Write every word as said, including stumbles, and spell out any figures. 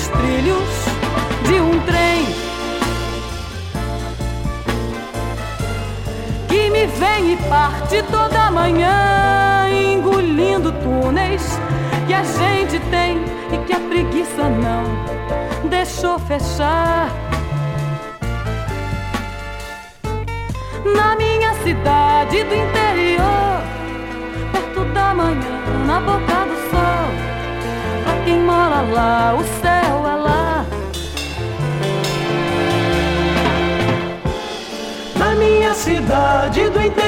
nos trilhos de um trem que me vem e parte toda manhã, engolindo túneis que a gente tem e que a preguiça não deixou fechar. Na minha cidade do interior, perto da manhã, na boca do sol, pra quem mora lá, o céu é lá. Na minha cidade do interior,